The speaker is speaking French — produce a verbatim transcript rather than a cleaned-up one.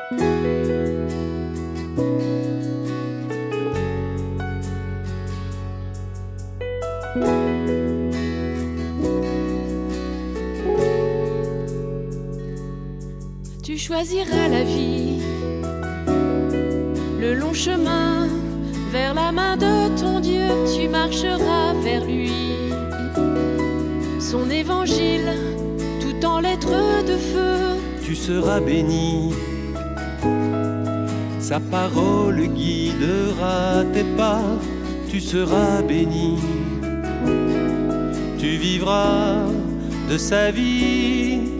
Tu choisiras la vie, le long chemin vers la main de ton Dieu, tu marcheras vers lui. Son évangile, tout en lettres de feu, tu seras béni. Sa parole guidera tes pas, tu seras béni. Tu vivras de sa vie